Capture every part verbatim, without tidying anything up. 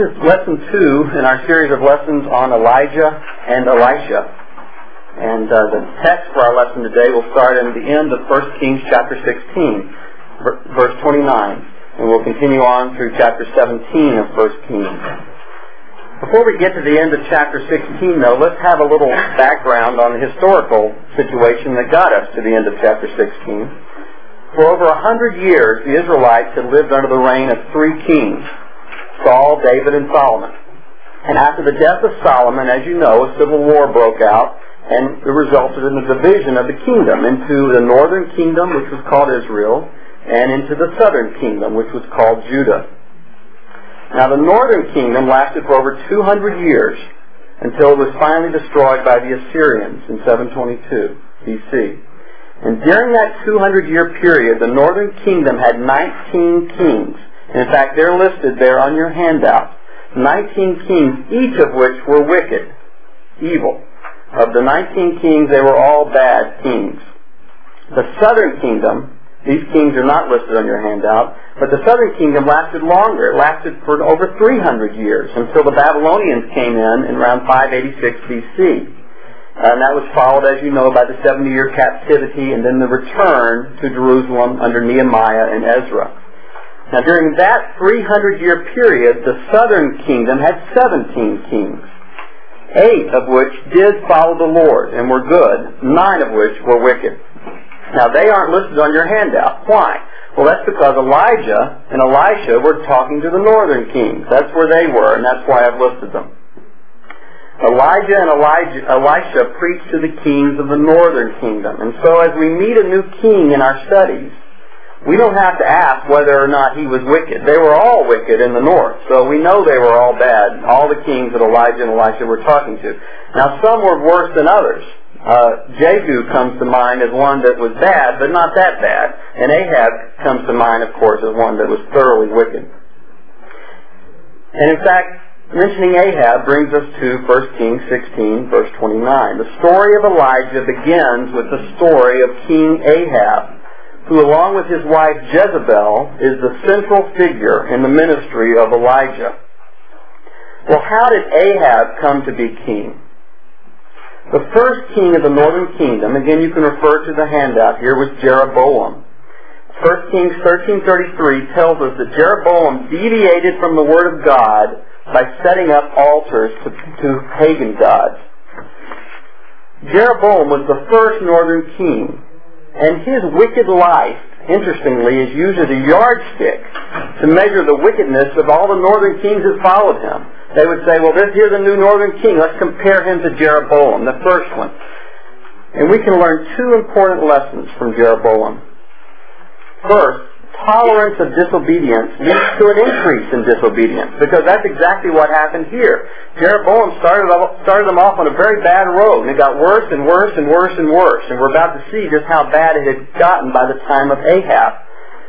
is lesson two in our series of lessons on Elijah and Elisha. And uh, the text for our lesson today will start in the end of First Kings chapter sixteen, verse twenty-nine. And we'll continue on through chapter seventeen of First Kings. Before we get to the end of chapter sixteen, though, let's have a little background on the historical situation that got us to the end of chapter sixteen. For over a hundred years, the Israelites had lived under the reign of three kings, Saul, David, and Solomon. And after the death of Solomon, as you know, a civil war broke out, and it resulted in the division of the kingdom into the northern kingdom, which was called Israel, and into the southern kingdom, which was called Judah. Now, the northern kingdom lasted for over two hundred years, until it was finally destroyed by the Assyrians in seven twenty-two B C. And during that two hundred year period, the northern kingdom had nineteen kings. In fact, they're listed there on your handout. nineteen kings, each of which were wicked, evil. Of the nineteen kings, they were all bad kings. The southern kingdom, these kings are not listed on your handout, but the southern kingdom lasted longer. It lasted for over three hundred years, until the Babylonians came in in around five eighty-six B C. And that was followed, as you know, by the seventy year captivity and then the return to Jerusalem under Nehemiah and Ezra. Now, during that three hundred year period, the southern kingdom had seventeen kings, eight of which did follow the Lord and were good, nine of which were wicked. Now, they aren't listed on your handout. Why? Well, that's because Elijah and Elisha were talking to the northern kings. That's where they were, and that's why I've listed them. Elijah and Elijah, Elisha preached to the kings of the northern kingdom. And so as we meet a new king in our studies, we don't have to ask whether or not he was wicked. They were all wicked in the north, so we know they were all bad, all the kings that Elijah and Elisha were talking to. Now, some were worse than others. Uh, Jehu comes to mind as one that was bad, but not that bad. And Ahab comes to mind, of course, as one that was thoroughly wicked. And in fact, mentioning Ahab brings us to First Kings sixteen, verse twenty-nine. The story of Elijah begins with the story of King Ahab, who along with his wife Jezebel is the central figure in the ministry of Elijah. Well, how did Ahab come to be king? The first king of the northern kingdom, again you can refer to the handout here, was Jeroboam. First Kings thirteen thirty-three tells us that Jeroboam deviated from the Word of God by setting up altars to, to pagan gods. Jeroboam was the first northern king, and his wicked life, interestingly, is used as a yardstick to measure the wickedness of all the northern kings that followed him. They would say, well, this, here's a new northern king. Let's compare him to Jeroboam, the first one. And we can learn two important lessons from Jeroboam. First, tolerance of disobedience leads to an increase in disobedience, because that's exactly what happened here. Jeroboam started, started them off on a very bad road, and it got worse and worse and worse and worse, and we're about to see just how bad it had gotten by the time of Ahab.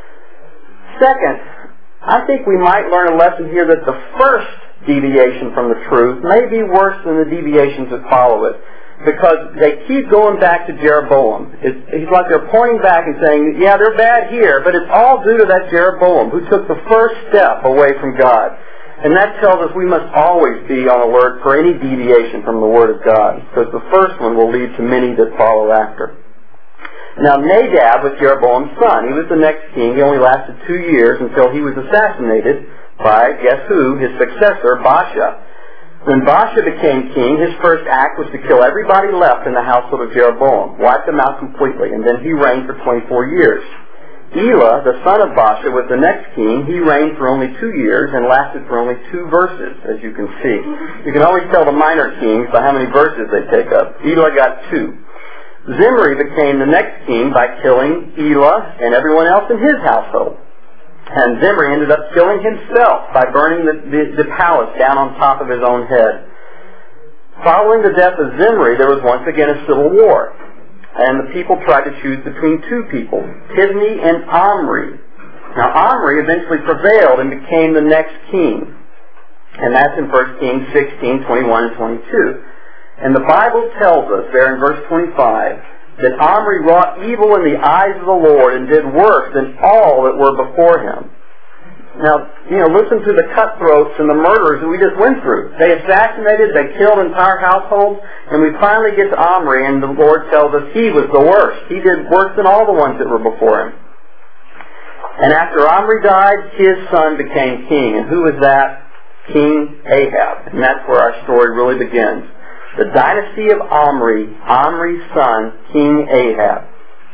Second, I think we might learn a lesson here that the first deviation from the truth may be worse than the deviations that follow it, because they keep going back to Jeroboam. It's, it's like they're pointing back and saying, yeah, they're bad here, but it's all due to that Jeroboam who took the first step away from God. And that tells us we must always be on alert for any deviation from the Word of God, because the first one will lead to many that follow after. Now, Nadab was Jeroboam's son. He was the next king. He only lasted two years until he was assassinated by, guess who, his successor, Baasha. When Baasha became king, his first act was to kill everybody left in the household of Jeroboam, wipe them out completely, and then he reigned for twenty-four years. Elah, the son of Baasha, was the next king. He reigned for only two years and lasted for only two verses, as you can see. You can always tell the minor kings by how many verses they take up. Elah got two. Zimri became the next king by killing Elah and everyone else in his household. And Zimri ended up killing himself by burning the, the, the palace down on top of his own head. Following the death of Zimri, there was once again a civil war. And the people tried to choose between two people, Tibni and Omri. Now Omri eventually prevailed and became the next king. And that's in First Kings sixteen, twenty-one and twenty-two. And the Bible tells us there in verse twenty-five that Omri wrought evil in the eyes of the Lord and did worse than all that were before him. Now, you know, listen to the cutthroats and the murderers that we just went through. They assassinated, they killed entire households, and we finally get to Omri, and the Lord tells us he was the worst. He did worse than all the ones that were before him. And after Omri died, his son became king. And who was that? King Ahab. And that's where our story really begins. The dynasty of Omri, Omri's son, King Ahab.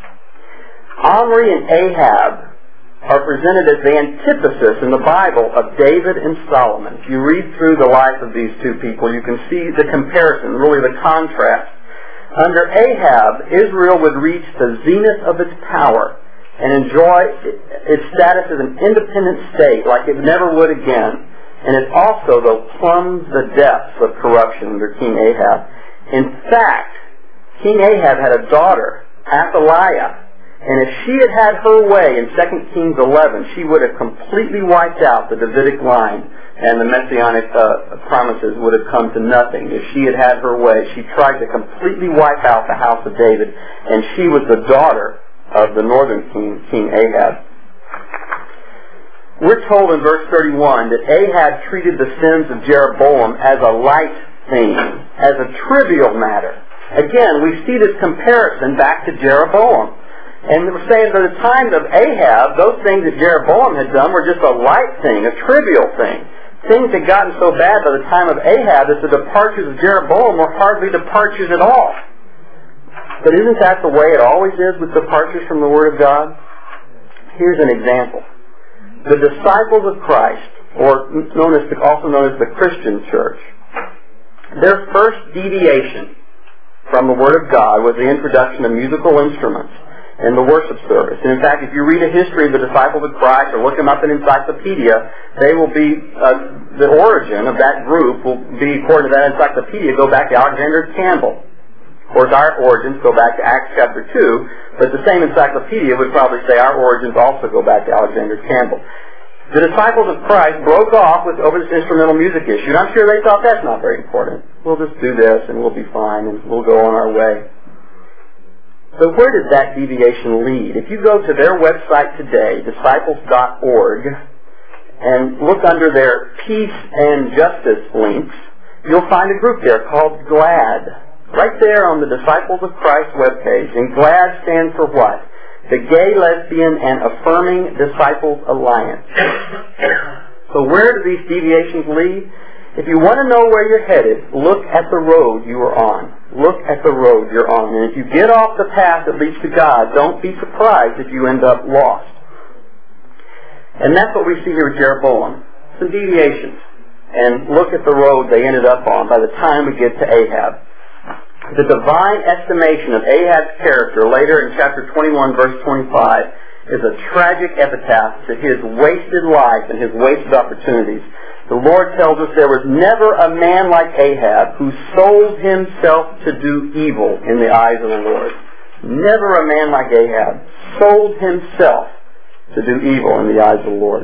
Omri and Ahab are presented as the antithesis in the Bible of David and Solomon. If you read through the life of these two people, you can see the comparison, really the contrast. Under Ahab, Israel would reach the zenith of its power and enjoy its status as an independent state like it never would again. And it also, though, plumbed the depths of corruption under King Ahab. In fact, King Ahab had a daughter, Athaliah, and if she had had her way in Second Kings eleven, she would have completely wiped out the Davidic line, and the Messianic uh, promises would have come to nothing. If she had had her way, she tried to completely wipe out the house of David, and she was the daughter of the northern king, King Ahab. We're told in verse thirty-one that Ahab treated the sins of Jeroboam as a light thing, as a trivial matter. Again, we see this comparison back to Jeroboam. And we're saying by the time of Ahab, those things that Jeroboam had done were just a light thing, a trivial thing. Things had gotten so bad by the time of Ahab that the departures of Jeroboam were hardly departures at all. But isn't that the way it always is with departures from the Word of God? Here's an example. The disciples of Christ, or known as the, also known as the Christian church, their first deviation from the Word of God was the introduction of musical instruments in the worship service. And in fact, if you read a history of the disciples of Christ or look them up in encyclopedia, they will be, uh, the origin of that group will be, according to that encyclopedia, go back to Alexander Campbell. Of course, our origins go back to Acts chapter two, but the same encyclopedia would probably say our origins also go back to Alexander Campbell. The disciples of Christ broke off with over this instrumental music issue, and I'm sure they thought that's not very important. We'll just do this and we'll be fine and we'll go on our way. But where did that deviation lead? If you go to their website today, disciples dot org, and look under their peace and justice links, you'll find a group there called GLAD. Right there on the Disciples of Christ webpage. And GLAD stands for what? The Gay, Lesbian, and Affirming Disciples Alliance. So where do these deviations lead? If you want to know where you're headed, look at the road you are on. Look at the road you're on. And if you get off the path that leads to God, don't be surprised if you end up lost. And that's what we see here with Jeroboam. Some deviations. And look at the road they ended up on by the time we get to Ahab. The divine estimation of Ahab's character later in chapter twenty-one, verse twenty-five, is a tragic epitaph to his wasted life and his wasted opportunities. The Lord tells us there was never a man like Ahab who sold himself to do evil in the eyes of the Lord. Never a man like Ahab sold himself to do evil in the eyes of the Lord.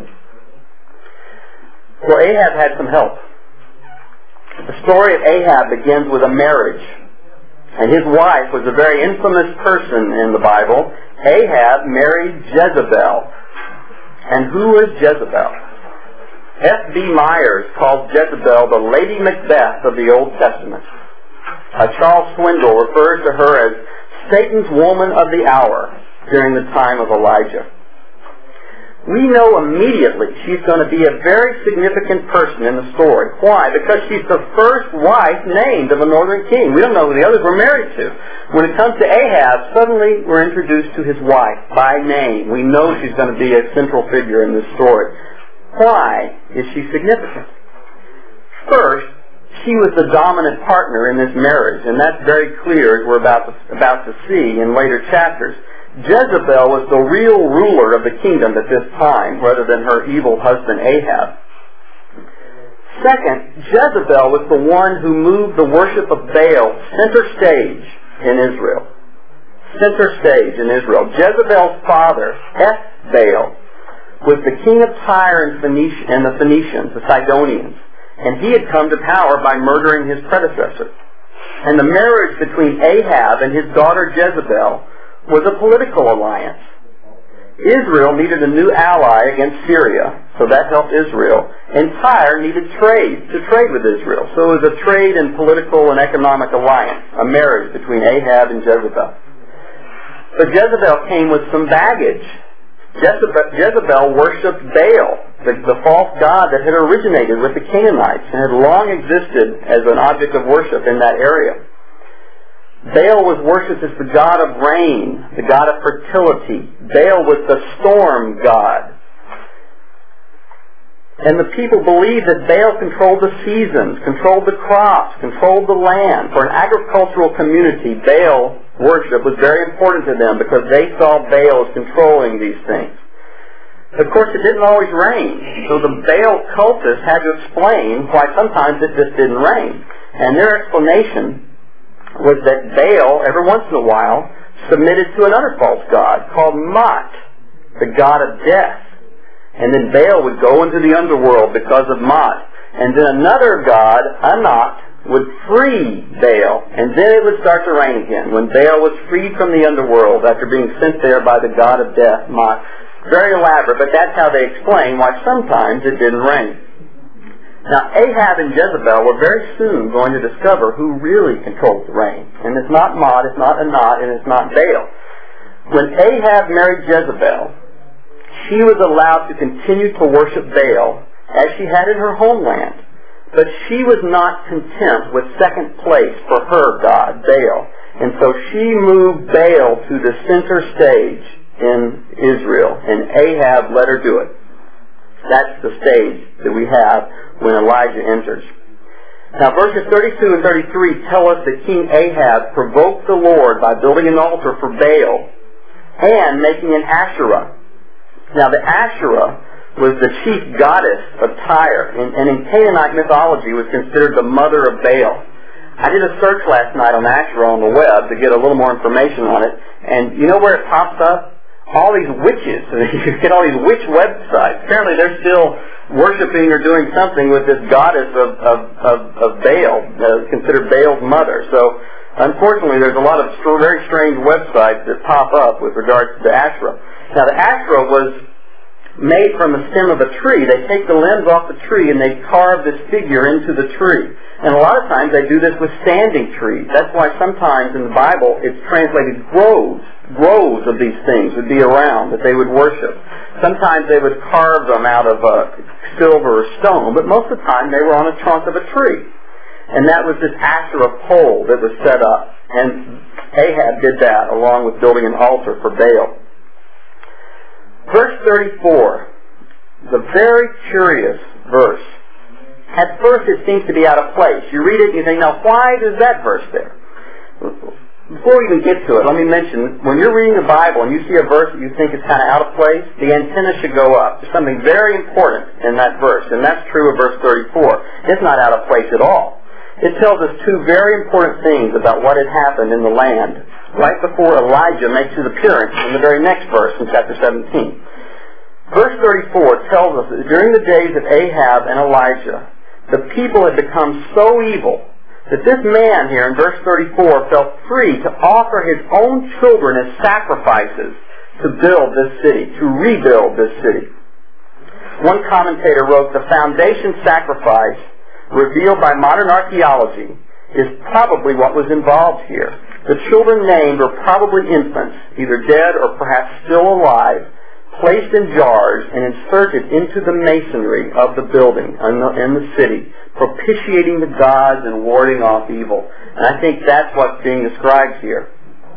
Well, Ahab had some help. The story of Ahab begins with a marriage. And his wife was a very infamous person in the Bible. Ahab married Jezebel. And who was Jezebel? F B Myers calls Jezebel the Lady Macbeth of the Old Testament. Uh, Charles Swindoll refers to her as Satan's woman of the hour during the time of Elijah. We know immediately she's going to be a very significant person in the story. Why? Because she's the first wife named of a northern king. We don't know who the others were married to. When it comes to Ahab, suddenly we're introduced to his wife by name. We know she's going to be a central figure in this story. Why is she significant? First, she was the dominant partner in this marriage, and that's very clear as we're about to, about to see in later chapters. Jezebel was the real ruler of the kingdom at this time, rather than her evil husband Ahab. Second, Jezebel was the one who moved the worship of Baal center stage in Israel. Center stage in Israel. Jezebel's father, Ethbaal, was the king of Tyre and, Phoenicia, and the Phoenicians, the Sidonians, and he had come to power by murdering his predecessor. And the marriage between Ahab and his daughter Jezebel was a political alliance. Israel needed a new ally against Syria, so that helped Israel. And Tyre needed trade, to trade with Israel. So it was a trade and political and economic alliance, a marriage between Ahab and Jezebel. But Jezebel came with some baggage. Jezebel, Jezebel worshipped Baal, the, the false god that had originated with the Canaanites and had long existed as an object of worship in that area. Baal was worshipped as the god of rain, the god of fertility. Baal was the storm god. And the people believed that Baal controlled the seasons, controlled the crops, controlled the land. For an agricultural community, Baal worship was very important to them because they saw Baal as controlling these things. Of course, it didn't always rain, so the Baal cultists had to explain why sometimes it just didn't rain. And their explanation was that Baal, every once in a while, submitted to another false god called Mot, the god of death. And then Baal would go into the underworld because of Mot. And then another god, Anat, would free Baal. And then it would start to rain again, when Baal was freed from the underworld after being sent there by the god of death, Mot. Very elaborate, but that's how they explain why sometimes it didn't rain. Now, Ahab and Jezebel were very soon going to discover who really controls the rain. And it's not Mot, it's not Anat, and it's not Baal. When Ahab married Jezebel, she was allowed to continue to worship Baal as she had in her homeland. But she was not content with second place for her god, Baal. And so she moved Baal to the center stage in Israel, and Ahab let her do it. That's the stage that we have when Elijah enters. Now, verses thirty-two and thirty-three tell us that King Ahab provoked the Lord by building an altar for Baal and making an Asherah. Now, the Asherah was the chief goddess of Tyre, and, and in Canaanite mythology was considered the mother of Baal. I did a search last night on Asherah on the web to get a little more information on it, and you know where it pops up? All these witches. You get all these witch websites. Apparently they're still worshiping or doing something with this goddess of, of, of, of Baal, uh, considered Baal's mother. So, unfortunately, there's a lot of st- very strange websites that pop up with regards to the Asherah. Now, the Asherah was made from the stem of a tree. They take the limbs off the tree and they carve this figure into the tree. And a lot of times they do this with standing trees. That's why sometimes in the Bible it's translated groves. Groves of these things would be around that they would worship. Sometimes they would carve them out of uh, silver or stone, but most of the time they were on a trunk of a tree. And that was this Asherah pole that was set up. And Ahab did that along with building an altar for Baal. Verse thirty-four, the very curious verse. At first it seems to be out of place. You read it and you think, now why is that verse there? Before we even get to it, let me mention, when you're reading the Bible and you see a verse that you think is kind of out of place, the antenna should go up. There's something very important in that verse, and that's true of verse thirty-four. It's not out of place at all. It tells us two very important things about what had happened in the land right before Elijah makes his appearance in the very next verse in chapter seventeen. Verse thirty-four tells us that during the days of Ahab and Elijah, the people had become so evil that this man here in verse thirty-four felt free to offer his own children as sacrifices to build this city, to rebuild this city. One commentator wrote, the foundation sacrifice revealed by modern archaeology is probably what was involved here. The children named were probably infants, either dead or perhaps still alive, placed in jars and inserted into the masonry of the building in the, in the city, propitiating the gods and warding off evil. And I think that's what's being described here.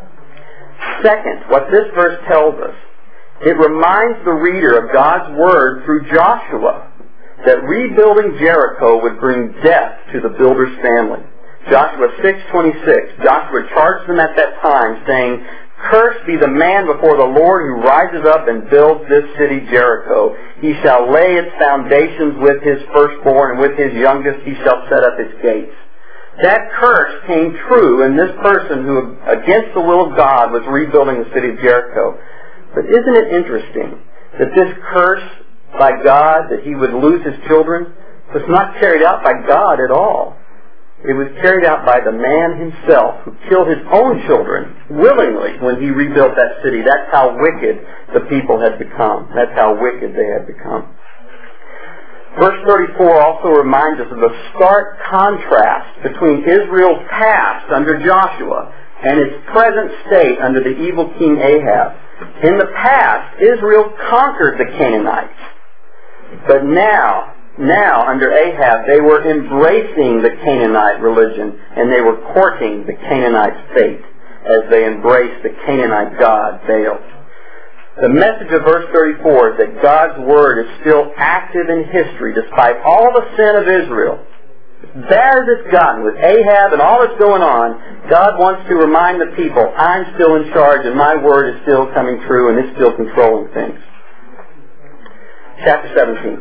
Second, what this verse tells us, it reminds the reader of God's word through Joshua that rebuilding Jericho would bring death to the builder's family. Joshua six twenty-six, Joshua charged them at that time, saying, cursed be the man before the Lord who rises up and builds this city Jericho. He shall lay its foundations with his firstborn, and with his youngest he shall set up its gates. That curse came true in this person who, against the will of God, was rebuilding the city of Jericho. But isn't it interesting that this curse by God, that he would lose his children, was not carried out by God at all. It was carried out by the man himself who killed his own children willingly when he rebuilt that city. That's how wicked the people had become. That's how wicked they had become. Verse thirty-four also reminds us of the stark contrast between Israel's past under Joshua and its present state under the evil king Ahab. In the past, Israel conquered the Canaanites. But now, now under Ahab, they were embracing the Canaanite religion and they were courting the Canaanite fate as they embraced the Canaanite god Baal. The message of verse thirty-four is that God's Word is still active in history despite all the sin of Israel. As bad as it's gotten with Ahab and all that's going on, God wants to remind the people, I'm still in charge and my Word is still coming true and it's still controlling things. Chapter seventeen.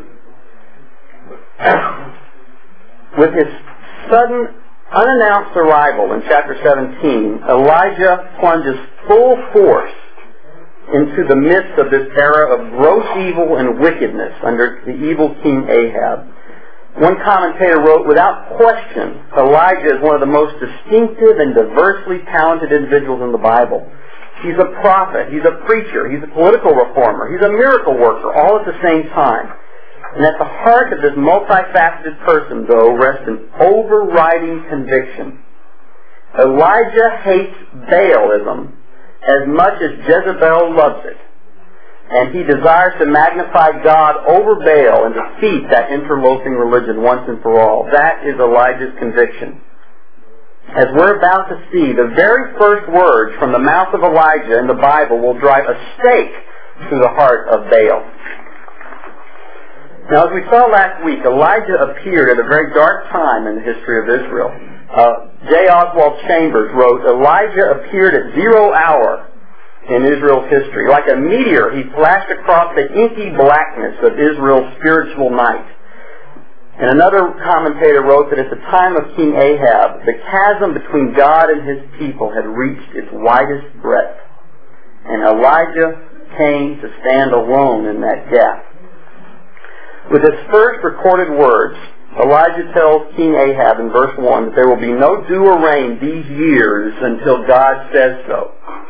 With his sudden, unannounced arrival in chapter seventeen, Elijah plunges full force into the midst of this era of gross evil and wickedness under the evil king Ahab. One commentator wrote, without question, Elijah is one of the most distinctive and diversely talented individuals in the Bible. He's a prophet, he's a preacher, he's a political reformer, he's a miracle worker, all at the same time. And at the heart of this multifaceted person, though, rests an overriding conviction. Elijah hates Baalism as much as Jezebel loves it. And he desires to magnify God over Baal and defeat that interloping religion once and for all. That is Elijah's conviction. As we're about to see, the very first words from the mouth of Elijah in the Bible will drive a stake through the heart of Baal. Now, as we saw last week, Elijah appeared at a very dark time in the history of Israel. Uh, J. Oswald Chambers wrote, Elijah appeared at zero hour in Israel's history. Like a meteor, he flashed across the inky blackness of Israel's spiritual night. And another commentator wrote that at the time of King Ahab, the chasm between God and his people had reached its widest breadth. And Elijah came to stand alone in that gap. With his first recorded words, Elijah tells King Ahab in verse one that there will be no dew or rain these years until God says so.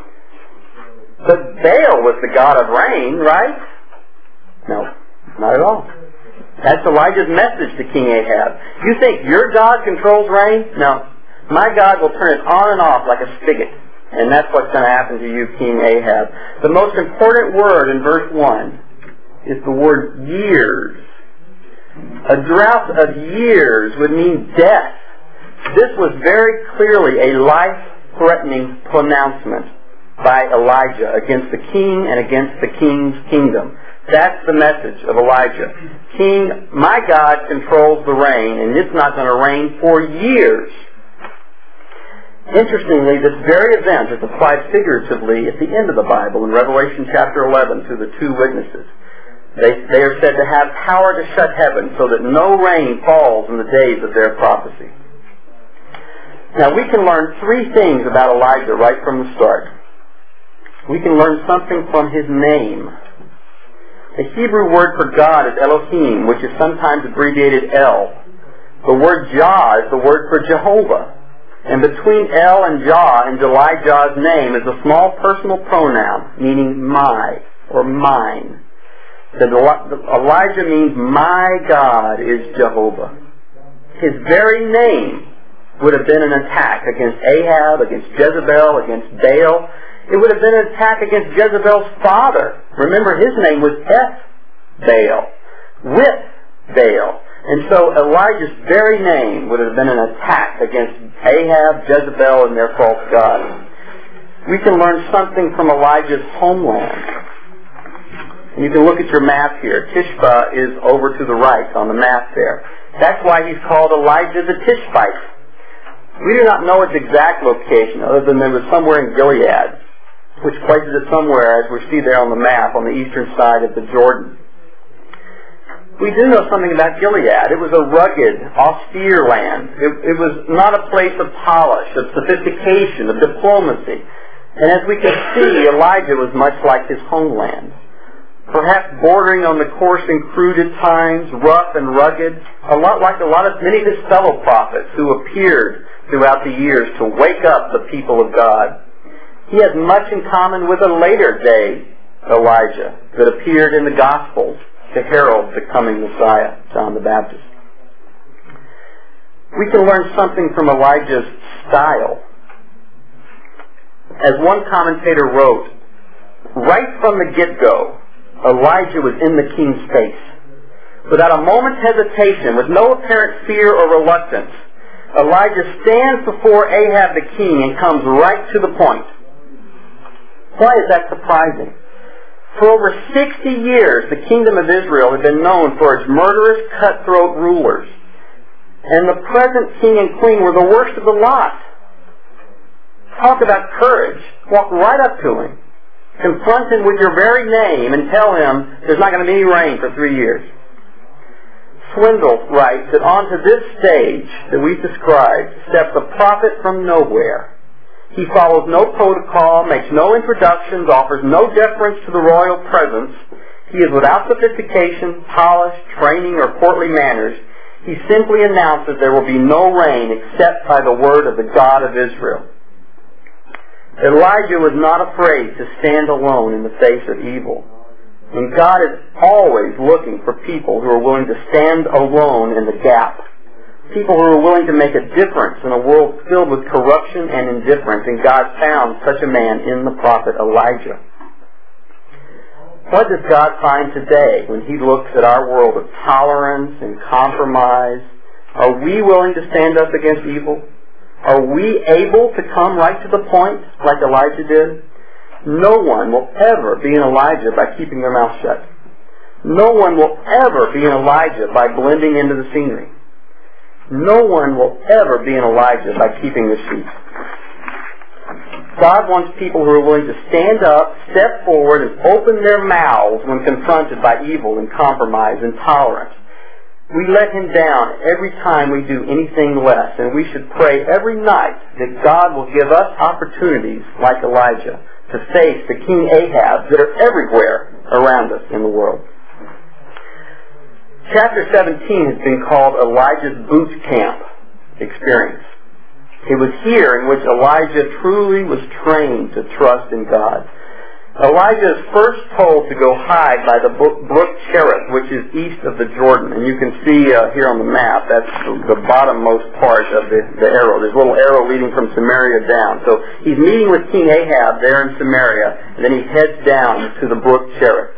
But Baal was the god of rain, right? No, not at all. That's Elijah's message to King Ahab. You think your God controls rain? No. My God will turn it on and off like a spigot. And that's what's going to happen to you, King Ahab. The most important word in verse one is the word years. A drought of years would mean death. This was very clearly a life-threatening pronouncement by Elijah against the king and against the king's kingdom. That's the message of Elijah. King, my God controls the rain, and it's not going to rain for years. Interestingly, this very event is applied figuratively at the end of the Bible in Revelation chapter eleven to the two witnesses. They, they are said to have power to shut heaven so that no rain falls in the days of their prophecy. Now we can learn three things about Elijah right from the start. We can learn something from his name. The Hebrew word for God is Elohim, which is sometimes abbreviated El. The word Jah is the word for Jehovah. And between El and Jah in Elijah's name is a small personal pronoun meaning my or mine. That Elijah means, my God is Jehovah. His very name would have been an attack against Ahab, against Jezebel, against Baal. It would have been an attack against Jezebel's father. Remember, his name was Eth-Baal, with Baal. And so Elijah's very name would have been an attack against Ahab, Jezebel, and their false gods. We can learn something from Elijah's homeland. You can look at your map here. Tishba is over to the right on the map there. That's why he's called Elijah the Tishbite. We do not know its exact location other than it was somewhere in Gilead, which places it somewhere, as we see there on the map, on the eastern side of the Jordan. We do know something about Gilead. It was a rugged, austere land. It, it was not a place of polish, of sophistication, of diplomacy. And as we can see, Elijah was much like his homeland. perhaps bordering on the coarse and crude at times, rough and rugged, a lot like a lot of many of his fellow prophets who appeared throughout the years to wake up the people of God. He has much in common with a later day Elijah that appeared in the Gospels to herald the coming Messiah, John the Baptist. We can learn something from Elijah's style. As one commentator wrote, right from the get-go, Elijah was in the king's face. Without a moment's hesitation, with no apparent fear or reluctance, Elijah stands before Ahab the king and comes right to the point. Why is that surprising? For over sixty years, the kingdom of Israel had been known for its murderous, cutthroat rulers. And the present king and queen were the worst of the lot. Talk about courage. Walk right up to him. Confront him with your very name and tell him there's not going to be any rain for three years. Swindle writes that onto this stage that we've described steps a prophet from nowhere. He follows no protocol, makes no introductions, offers no deference to the royal presence. He is without sophistication, polish, training, or courtly manners. He simply announces there will be no rain except by the word of the God of Israel. Elijah was not afraid to stand alone in the face of evil. And God is always looking for people who are willing to stand alone in the gap. People who are willing to make a difference in a world filled with corruption and indifference. And God found such a man in the prophet Elijah. What does God find today when He looks at our world of tolerance and compromise? Are we willing to stand up against evil? Are we able to come right to the point like Elijah did? No one will ever be an Elijah by keeping their mouth shut. No one will ever be an Elijah by blending into the scenery. No one will ever be an Elijah by keeping the sheep. God wants people who are willing to stand up, step forward, and open their mouths when confronted by evil and compromise and tolerance. We let Him down every time we do anything less, and we should pray every night that God will give us opportunities like Elijah to face the King Ahab that are everywhere around us in the world. Chapter seventeen has been called Elijah's boot camp experience. It was here in which Elijah truly was trained to trust in God. Elijah is first told to go hide by the brook Cherith, which is east of the Jordan. And you can see uh, here on the map, that's the, the bottommost part of the, the arrow. There's a little arrow leading from Samaria down. So he's meeting with King Ahab there in Samaria, and then he heads down to the brook Cherith.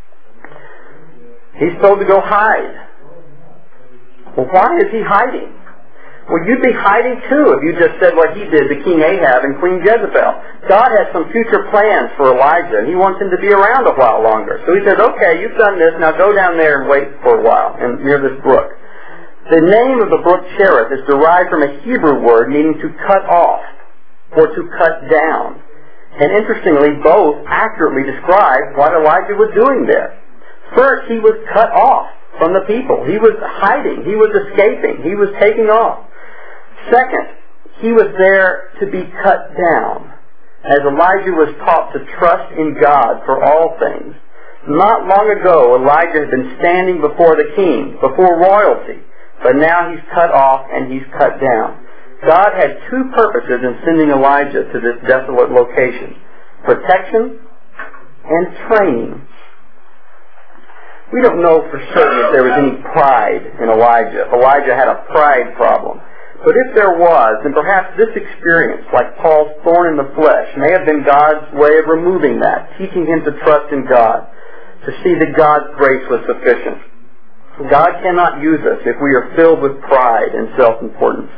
He's told to go hide. Well, why is he hiding? Well, you'd be hiding too if you just said what he did to King Ahab and Queen Jezebel. God has some future plans for Elijah, and He wants him to be around a while longer. So He says, okay, you've done this, now go down there and wait for a while and near this brook. The name of the brook Cherith is derived from a Hebrew word meaning to cut off or to cut down. And interestingly, both accurately describe what Elijah was doing there. First, he was cut off from the people. He was hiding. He was escaping. He was taking off. Second, he was there to be cut down, as Elijah was taught to trust in God for all things. Not long ago, Elijah had been standing before the king, before royalty, but now he's cut off and he's cut down. God had two purposes in sending Elijah to this desolate location: protection and training. We don't know for certain if there was any pride in Elijah. If Elijah had a pride problem. But if there was, then perhaps this experience, like Paul's thorn in the flesh, may have been God's way of removing that, teaching him to trust in God, to see that God's grace was sufficient. God cannot use us if we are filled with pride and self-importance.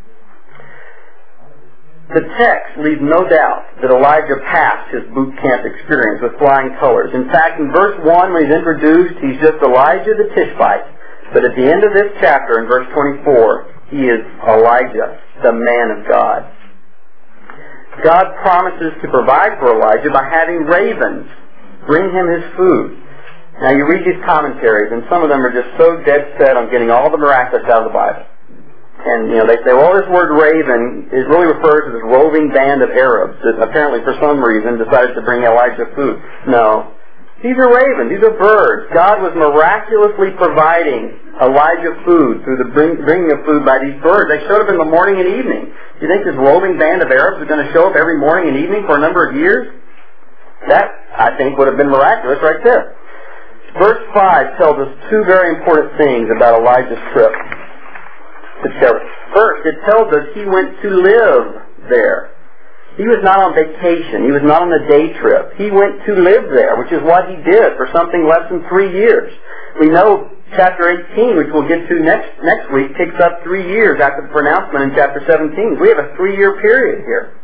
The text leaves no doubt that Elijah passed his boot camp experience with flying colors. In fact, in verse one, when he's introduced, he's just Elijah the Tishbite. But at the end of this chapter, in verse twenty-four, he is Elijah, the man of God. God promises to provide for Elijah by having ravens bring him his food. Now you read these commentaries, and some of them are just so dead set on getting all the miraculous out of the Bible. And, you know, they say, well, this word raven is really refers to this roving band of Arabs that apparently for some reason decided to bring Elijah food. No. These are ravens. These are birds. God was miraculously providing Elijah food through the bring, bringing of food by these birds. They showed up in the morning and evening. Do you think this roving band of Arabs is going to show up every morning and evening for a number of years? That, I think, would have been miraculous right there. Verse five tells us two very important things about Elijah's trip to Cherith. First, it tells us he went to live there. He was not on vacation. He was not on a day trip. He went to live there, which is what he did for something less than three years. We know chapter eighteen, which we'll get to next next week, picks up three years after the pronouncement in chapter seventeen. We have a three-year period here.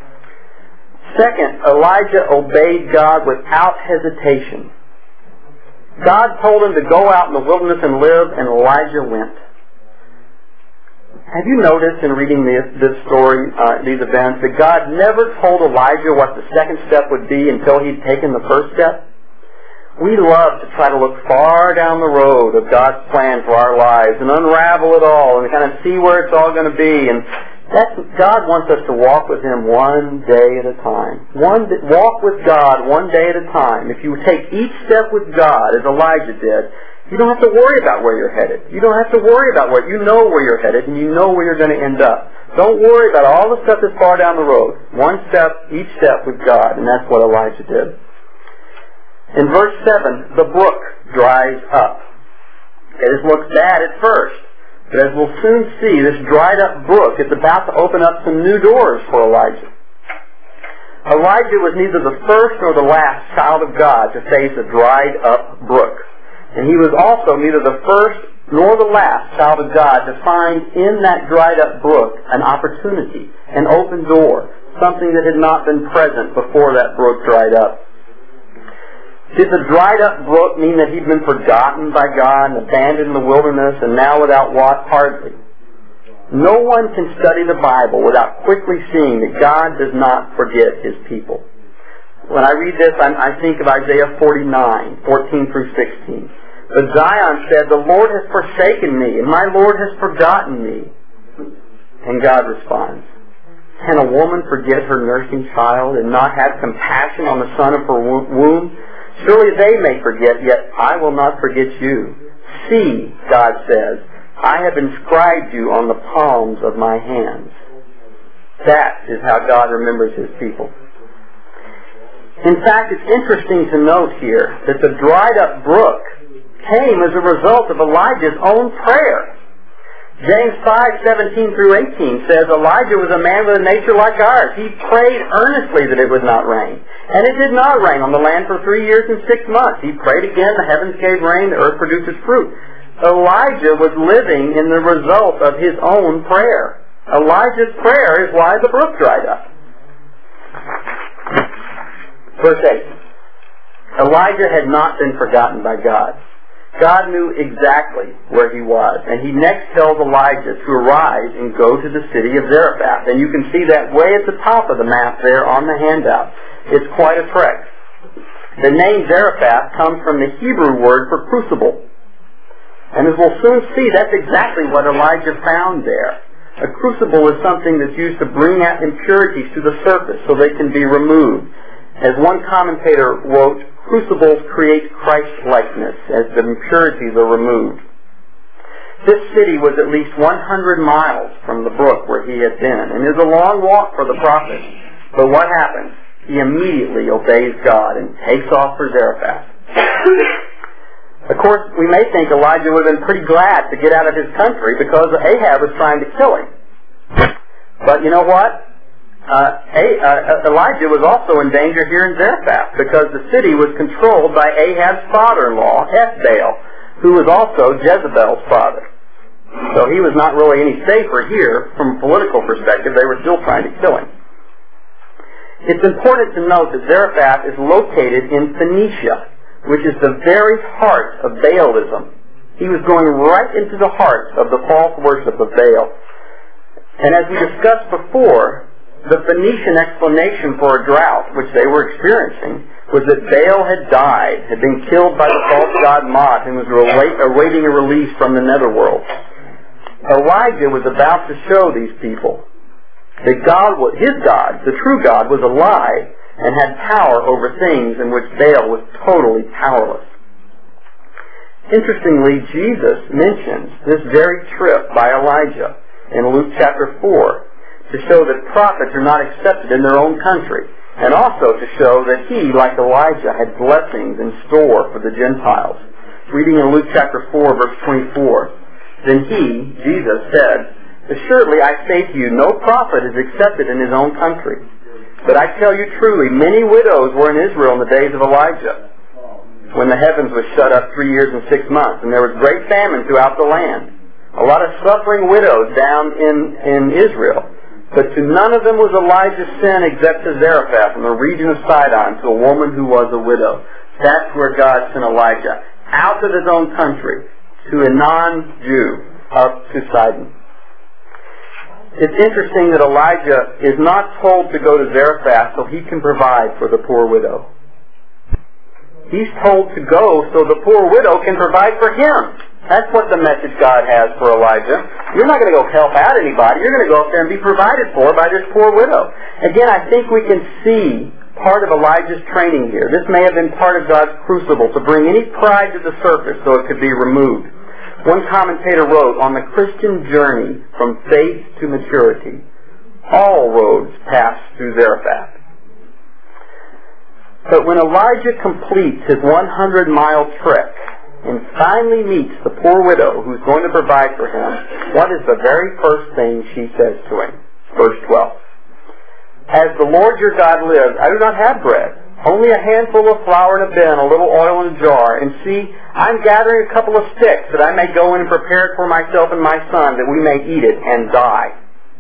Second, Elijah obeyed God without hesitation. God told him to go out in the wilderness and live, and Elijah went. Have you noticed in reading this, this story, uh, these events, that God never told Elijah what the second step would be until he'd taken the first step? We love to try to look far down the road of God's plan for our lives and unravel it all and kind of see where it's all going to be. And that's, God wants us to walk with Him one day at a time. One walk with God one day at a time. If you take each step with God, as Elijah did, you don't have to worry about where you're headed. You don't have to worry about what you know where you're headed, and you know where you're going to end up. Don't worry about all the stuff that's far down the road. One step, each step with God, and that's what Elijah did. In verse seven, the brook dries up. It looks bad at first, but as we'll soon see, this dried up brook is about to open up some new doors for Elijah. Elijah was neither the first nor the last child of God to face a dried up brook. And he was also neither the first nor the last child of God to find in that dried up brook an opportunity, an open door, something that had not been present before that brook dried up. Did the dried up brook mean that he'd been forgotten by God and abandoned in the wilderness and now without water? Hardly. No one can study the Bible without quickly seeing that God does not forget His people. When I read this, I think of Isaiah forty-nine, fourteen through sixteen. But Zion said, "The Lord has forsaken me, and my Lord has forgotten me." And God responds, "Can a woman forget her nursing child and not have compassion on the son of her womb? Surely they may forget, yet I will not forget you. See," God says, "I have inscribed you on the palms of my hands." That is how God remembers His people. In fact, it's interesting to note here that the dried up brook came as a result of Elijah's own prayer. James five, seventeen through eighteen says, Elijah was a man with a nature like ours. He prayed earnestly that it would not rain. And it did not rain on the land for three years and six months. He prayed again, the heavens gave rain, the earth produced its fruit. Elijah was living in the result of his own prayer. Elijah's prayer is why the brook dried up. Verse eight. Elijah had not been forgotten by God. God knew exactly where he was, and He next tells Elijah to arise and go to the city of Zarephath. And you can see that way at the top of the map there on the handout. It's quite a trek. The name Zarephath comes from the Hebrew word for crucible. And as we'll soon see, that's exactly what Elijah found there. A crucible is something that's used to bring out impurities to the surface so they can be removed. As one commentator wrote, crucibles create Christ-likeness as the impurities are removed. This city was at least one hundred miles from the brook where he had been, and is a long walk for the prophet. But what happens? He immediately obeys God and takes off for Zarephath. Of course, we may think Elijah would have been pretty glad to get out of his country because Ahab was trying to kill him. But you know what? Uh, uh, Elijah was also in danger here in Zarephath because the city was controlled by Ahab's father-in-law, Ethbaal, who was also Jezebel's father. So he was not really any safer here from a political perspective. They were still trying to kill him. It's important to note that Zarephath is located in Phoenicia, which is the very heart of Baalism. He was going right into the heart of the false worship of Baal. And as we discussed before, the Phoenician explanation for a drought, which they were experiencing, was that Baal had died, had been killed by the false god Mot, and was awaiting a release from the netherworld. Elijah was about to show these people that God, his God, the true God, was a lie, and had power over things in which Baal was totally powerless. Interestingly, Jesus mentions this very trip by Elijah in Luke chapter four to show that prophets are not accepted in their own country, and also to show that he, like Elijah, had blessings in store for the Gentiles. Reading in Luke chapter four, verse twenty-four, then he, Jesus, said, assuredly I say to you, no prophet is accepted in his own country. But I tell you truly, many widows were in Israel in the days of Elijah, when the heavens was shut up three years and six months, and there was great famine throughout the land. A lot of suffering widows down in, in Israel. But to none of them was Elijah sent except to Zarephath in the region of Sidon, to a woman who was a widow. That's where God sent Elijah, out of his own country, to a non-Jew, up to Sidon. It's interesting that Elijah is not told to go to Zarephath so he can provide for the poor widow. He's told to go so the poor widow can provide for him. That's what the message God has for Elijah. You're not going to go help out anybody. You're going to go up there and be provided for by this poor widow. Again, I think we can see part of Elijah's training here. This may have been part of God's crucible to bring any pride to the surface so it could be removed. One commentator wrote, on the Christian journey from faith to maturity, all roads pass through Zarephath. But when Elijah completes his hundred mile trek and finally meets the poor widow who's going to provide for him, what is the very first thing she says to him? Verse twelve. As the Lord your God lives, I do not have bread, only a handful of flour in a bin, a little oil in a jar, and see, I'm gathering a couple of sticks that I may go in and prepare it for myself and my son, that we may eat it and die.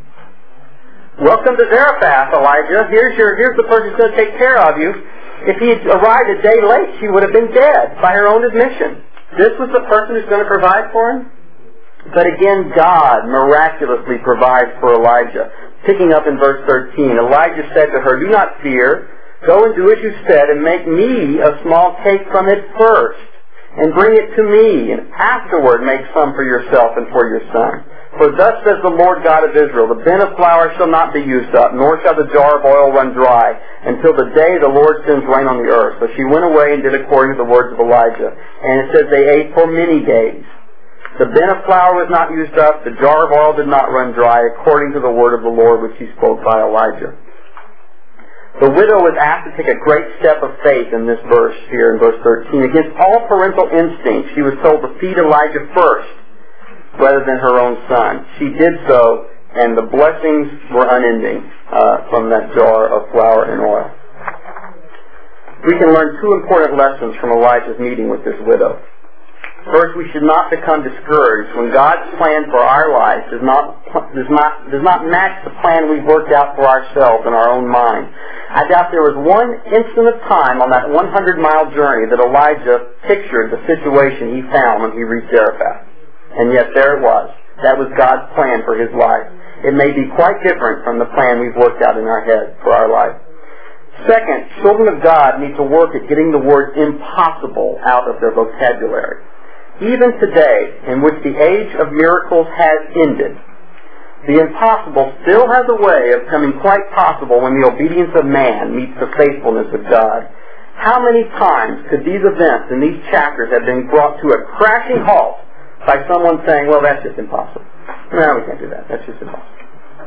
Welcome to Zarephath, Elijah. Here's your, here's the person who's going to take care of you. If he had arrived a day late, she would have been dead by her own admission. This was the person who's going to provide for him? But again, God miraculously provides for Elijah. Picking up in verse thirteen, Elijah said to her, do not fear. Go and do as you said, and make me a small cake from it first, and bring it to me, and afterward make some for yourself and for your son. For thus says the Lord God of Israel, the bin of flour shall not be used up, nor shall the jar of oil run dry, until the day the Lord sends rain on the earth. So she went away and did according to the words of Elijah. And it says they ate for many days. The bin of flour was not used up, the jar of oil did not run dry, according to the word of the Lord which he spoke by Elijah. The widow was asked to take a great step of faith in this verse here in verse thirteen. Against all parental instinct, she was told to feed Elijah first, rather than her own son. She did so, and the blessings were unending uh, from that jar of flour and oil. We can learn two important lessons from Elijah's meeting with this widow. First, we should not become discouraged when God's plan for our life does not does not does not match the plan we've worked out for ourselves in our own mind. I doubt there was one instant of time on that hundred mile journey that Elijah pictured the situation he found when he reached Zarephath. And yet there it was. That was God's plan for his life. It may be quite different from the plan we've worked out in our head for our life. Second, children of God need to work at getting the word impossible out of their vocabulary. Even today, in which the age of miracles has ended, the impossible still has a way of becoming quite possible when the obedience of man meets the faithfulness of God. How many times could these events and these chapters have been brought to a crashing halt by someone saying, well, that's just impossible. No, we can't do that. That's just impossible.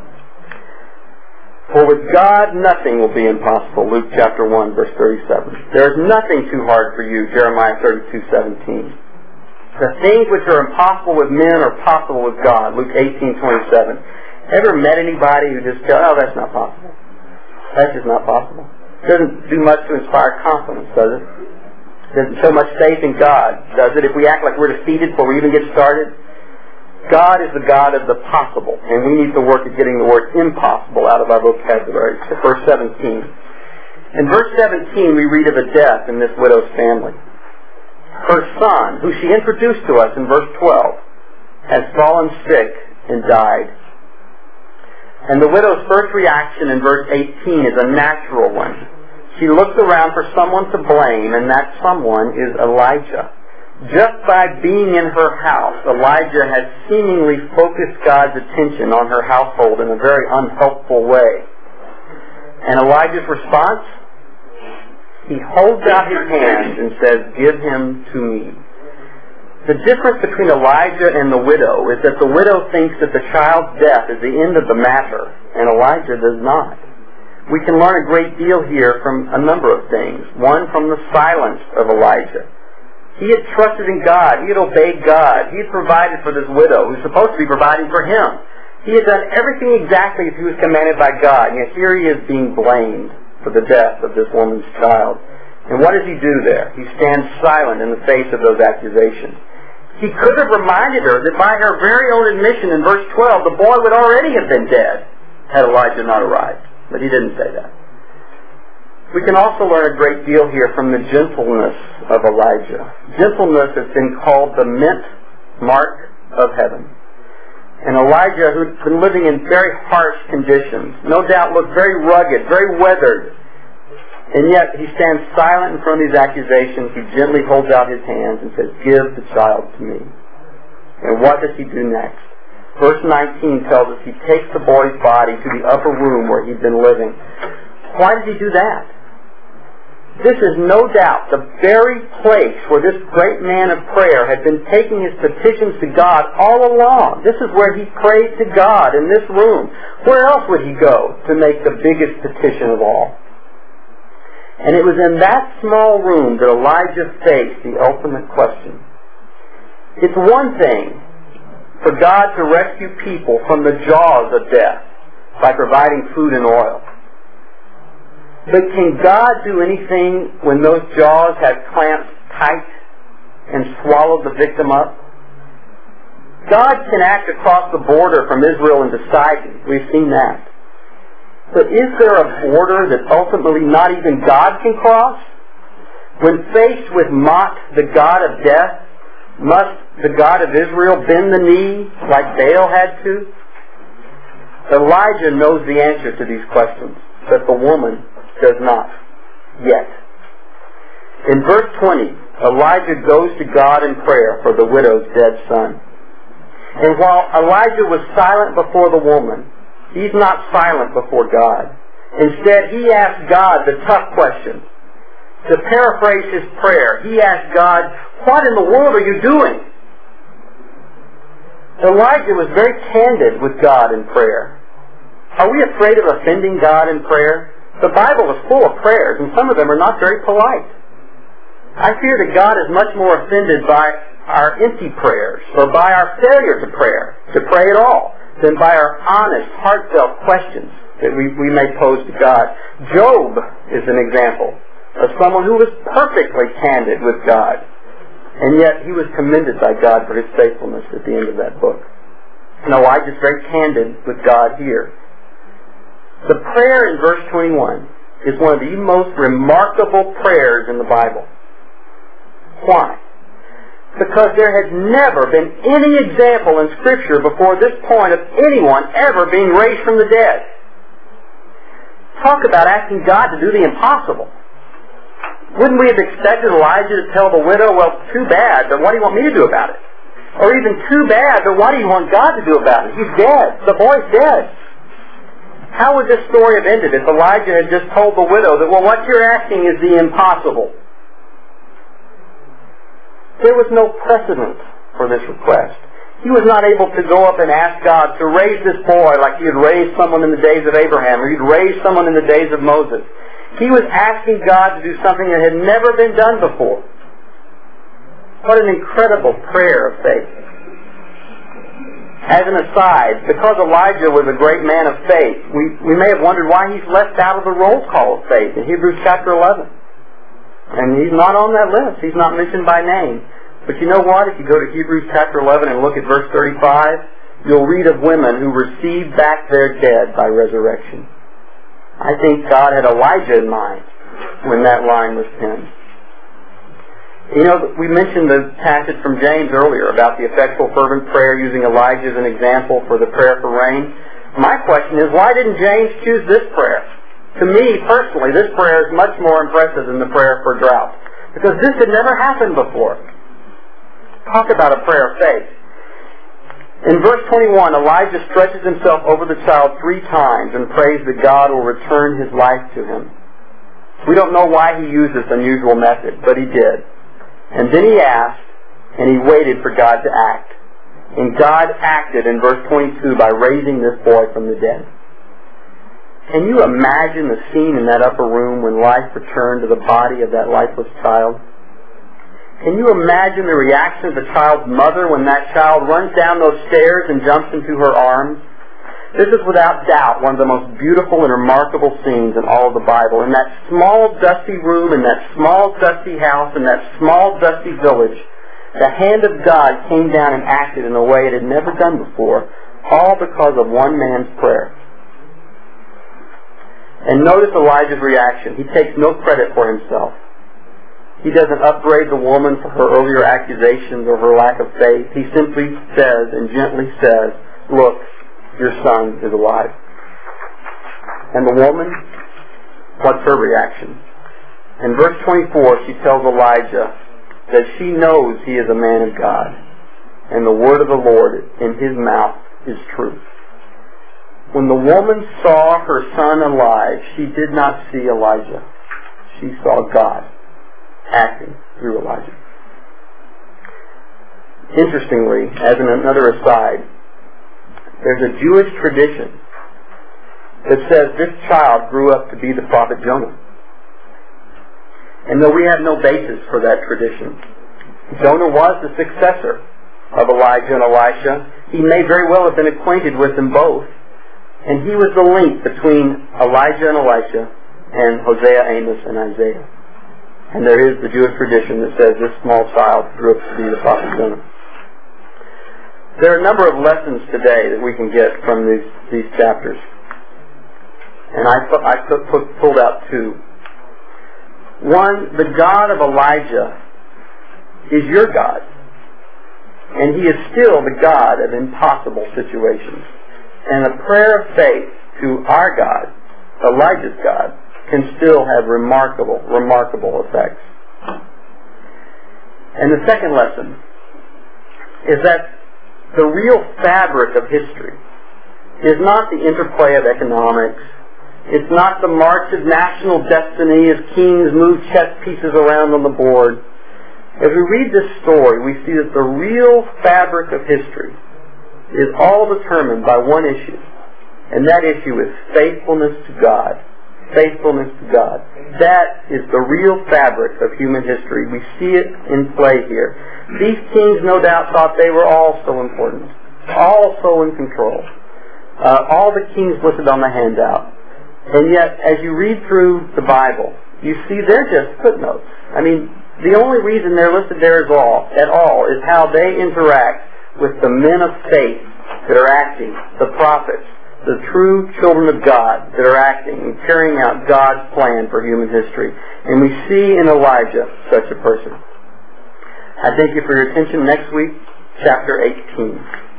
For with God nothing will be impossible, Luke chapter one, verse thirty-seven. There is nothing too hard for you, Jeremiah thirty-two, seventeen. The things which are impossible with men are possible with God, Luke eighteen, twenty-seven. Ever met anybody who just tells, oh, that's not possible. That's just not possible. It doesn't do much to inspire confidence, does it? It doesn't show much faith in God, does it? If we act like we're defeated before we even get started. God is the God of the possible, and we need to work at getting the word impossible out of our vocabulary. Verse seventeen. In verse seventeen, we read of a death in this widow's family. Her son, who she introduced to us in verse twelve, has fallen sick and died. And the widow's first reaction in verse eighteen is a natural one. She looks around for someone to blame, and that someone is Elijah. Just by being in her house, Elijah has seemingly focused God's attention on her household in a very unhelpful way. And Elijah's response? he holds out his hand and says, "Give him to me." The difference between Elijah and the widow is that the widow thinks that the child's death is the end of the matter, and Elijah does not. We can learn a great deal here from a number of things. One, from the silence of Elijah. He had trusted in God. He had obeyed God. He had provided for this widow who's supposed to be providing for him. He had done everything exactly as he was commanded by God, and yet here he is being blamed for the death of this woman's child. And what does he do there? He stands silent in the face of those accusations. He could have reminded her that by her very own admission in verse twelve, the boy would already have been dead had Elijah not arrived. But he didn't say that. We can also learn a great deal here from the gentleness of Elijah. Gentleness has been called the mint mark of heaven. And Elijah, who'd been living in very harsh conditions, no doubt looked very rugged, very weathered, and yet he stands silent in front of these accusations. He gently holds out his hands and says, "Give the child to me." And what does he do next? Verse nineteen tells us he takes the boy's body to the upper room where he'd been living. Why did he do that? This is no doubt the very place where this great man of prayer had been taking his petitions to God all along. This is where he prayed to God, in this room. Where else would he go to make the biggest petition of all? And it was in that small room that Elijah faced the ultimate question. It's one thing for God to rescue people from the jaws of death by providing food and oil. But can God do anything when those jaws have clamped tight and swallowed the victim up? God can act across the border from Israel into Sidon. We've seen that. But is there a border that ultimately not even God can cross? When faced with Mot, the god of death, must the God of Israel bend the knee like Baal had to? Elijah knows the answer to these questions, but the woman does not yet. In verse twenty, Elijah goes to God in prayer for the widow's dead son. And while Elijah was silent before the woman, he's not silent before God. Instead, he asked God the tough question. To paraphrase his prayer, he asked God, "What in the world are you doing?" Elijah was very candid with God in prayer. Are we afraid of offending God in prayer? The Bible is full of prayers, and some of them are not very polite. I fear that God is much more offended by our empty prayers, or by our failure to prayer, to pray at all, than by our honest, heartfelt questions that we, we may pose to God. Job is an example of someone who was perfectly candid with God, and yet he was commended by God for his faithfulness at the end of that book. And Elijah is very candid with God here. The prayer in verse twenty-one is one of the most remarkable prayers in the Bible. Why? Because there has never been any example in Scripture before this point of anyone ever being raised from the dead. Talk about asking God to do the impossible. Wouldn't we have expected Elijah to tell the widow, "Well, too bad, but what do you want me to do about it?" Or even, "Too bad, but what do you want God to do about it? He's dead. The boy's dead." How would this story have ended if Elijah had just told the widow that, "Well, what you're asking is the impossible"? There was no precedent for this request. He was not able to go up and ask God to raise this boy like he had raised someone in the days of Abraham, or he'd raised someone in the days of Moses. He was asking God to do something that had never been done before. What an incredible prayer of faith. As an aside, because Elijah was a great man of faith, we, we may have wondered why he's left out of the roll call of faith in Hebrews chapter eleven. And he's not on that list. He's not mentioned by name. But you know what? If you go to Hebrews chapter eleven and look at verse thirty-five, you'll read of women who received back their dead by resurrection. I think God had Elijah in mind when that line was penned. You know, we mentioned the passage from James earlier about the effectual fervent prayer using Elijah as an example for the prayer for rain. My question is, why didn't James choose this prayer? To me, personally, this prayer is much more impressive than the prayer for drought, because this had never happened before. Talk about a prayer of faith. In verse twenty-one, Elijah stretches himself over the child three times and prays that God will return his life to him. We don't know why he used this unusual method, but he did. And then he asked, and he waited for God to act. And God acted in verse twenty-two by raising this boy from the dead. Can you imagine the scene in that upper room when life returned to the body of that lifeless child? Can you imagine the reaction of the child's mother when that child runs down those stairs and jumps into her arms? This is without doubt one of the most beautiful and remarkable scenes in all of the Bible. In that small dusty room, in that small dusty house, in that small dusty village, the hand of God came down and acted in a way it had never done before, all because of one man's prayer. And notice Elijah's reaction. He takes no credit for himself. He doesn't upbraid the woman for her earlier accusations or her lack of faith. He simply says and gently says, "Look, your son is alive." And the woman, what's her reaction? In verse twenty-four, she tells Elijah that she knows he is a man of God, and the word of the Lord in his mouth is truth. When the woman saw her son alive, she did not see Elijah. She saw God acting through Elijah. Interestingly, as in another aside, there's a Jewish tradition that says this child grew up to be the prophet Jonah. And though we have no basis for that tradition, Jonah was the successor of Elijah and Elisha. He may very well have been acquainted with them both. And he was the link between Elijah and Elisha and Hosea, Amos, and Isaiah. And there is the Jewish tradition that says this small child grew up to be the prophet Jonah. There are a number of lessons today that we can get from these, these chapters. And I, I put, put, pulled out two. One, the God of Elijah is your God. And he is still the God of impossible situations. And a prayer of faith to our God, Elijah's God, can still have remarkable, remarkable effects. And the second lesson is that the real fabric of history is not the interplay of economics. It's not the march of national destiny as kings move chess pieces around on the board. As we read this story, we see that the real fabric of history is all determined by one issue, and that issue is faithfulness to God. Faithfulness to God. That is the real fabric of human history. We see it in play here. These kings, no doubt, thought they were all so important, all so in control. Uh, all the kings listed on the handout. And yet, as you read through the Bible, you see they're just footnotes. I mean, the only reason they're listed there is all, at all is how they interact with the men of faith that are acting, the prophets, the true children of God that are acting and carrying out God's plan for human history. And we see in Elijah such a person. I thank you for your attention. Next week, chapter eighteen.